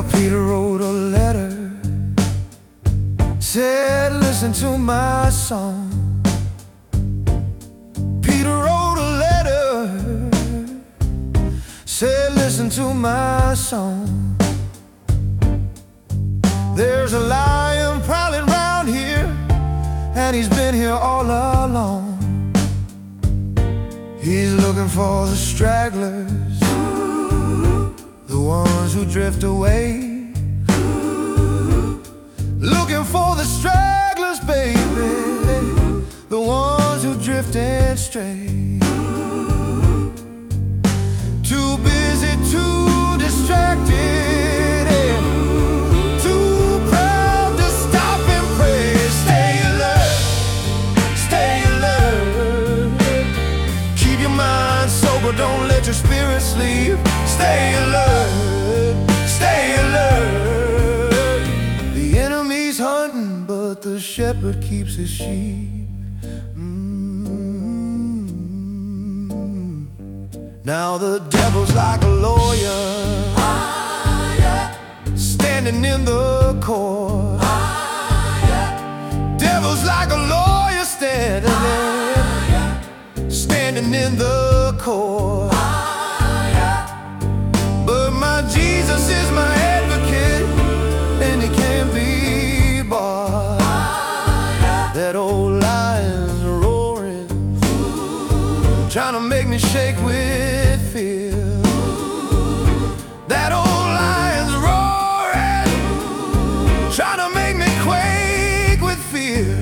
Well, Peter wrote a letter, said, listen to my song. Peter wrote a letter, said, listen to my song. There's a lion prowling round here, and he's been here all along. He's looking for the stragglers, the ones who drift away. Looking for the stragglers, baby, the ones who drift and stray. Too busy, too distracted, and too proud to stop and pray. Stay alert, stay alert. Keep your mind sober, don't let your spirit sleep. Stay alert, stay alert. The enemy's hunting, but the shepherd keeps his sheep. Now the devil's like a lawyer, standing in the court. Devil's like a lawyer standing in the court. But my Jesus is my advocate, and he can't be bought. That old lion's roaring, trying to make me shake with fear. That old lion's roaring, trying to make me quake with fear.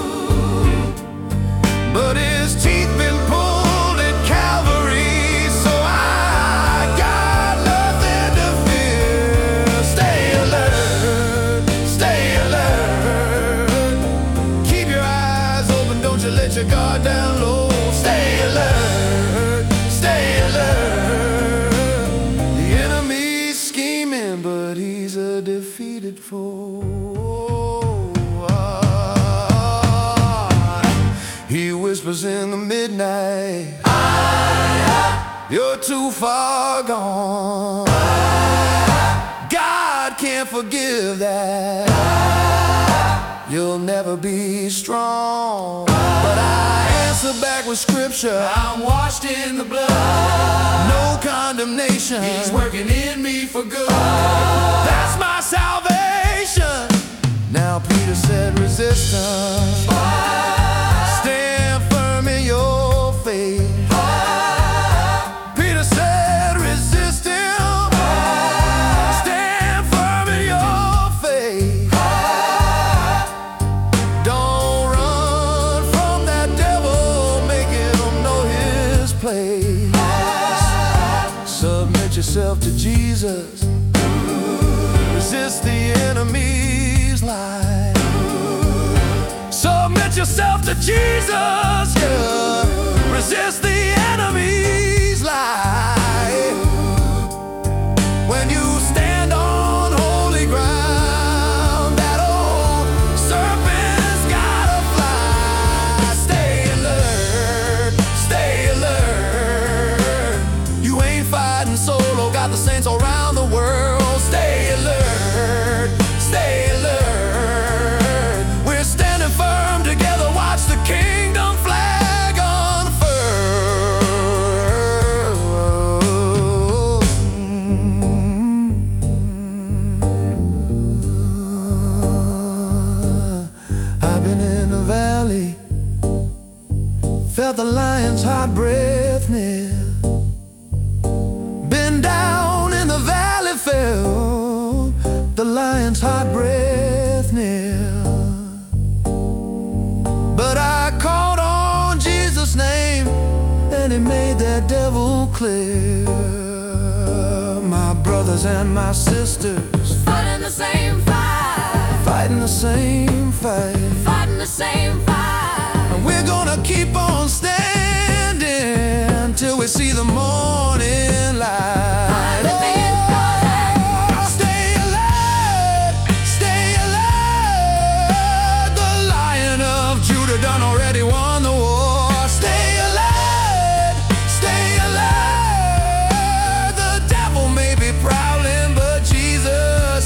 But his teeth been pulled at Calvary, so I got nothing to fear. Stay alert, stay alert. Keep your eyes open, don't you let your guard down low. Stay alert, stay alert. The enemy's scheming, but he's a defeated foe. He whispers in the midnight, you're too far gone. God can't forgive that. You'll never be strong. But I answer back with scripture, I'm washed in the blood. no condemnation. He's working in me for good. That's my salvation. Now Peter said, resistance, stand firm in your faith. Peter said, resist him, stand firm in your faith. Don't run from that devil, make him know his place. Submit yourself to Jesus, resist the enemy's lie. Submit yourself to Jesus, yeah. Resist the enemy's lie. When you stand on holy ground, that old serpent's gotta fly. Stay alert, stay alert. You ain't fighting solo, got the saints all around the world. Stay alert, stay alert. We're standing firm together, watch the kingdom flag unfurl. I've been in the valley, felt the lion's hot breath near. Been down in the valley, felt the lion's hot breath near. But I called on Jesus' name, and he made that devil clear. My brothers and my sisters, Fighting the same fight, fighting the same fight, fighting the same fight. and we're gonna keep on standing till we see the morning light. Stay alert, stay alert. The Lion of Judah done already won the war. Stay alert, stay alert. The devil may be prowling, but Jesus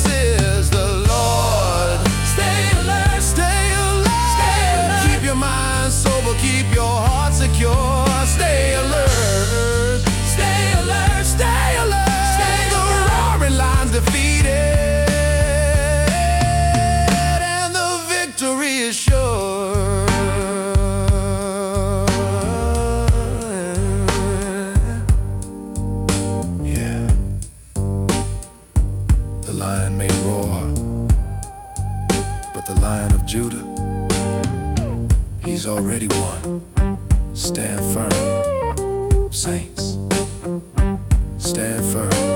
Lion of Judah, he's already won. Stand firm, saints. Stand firm.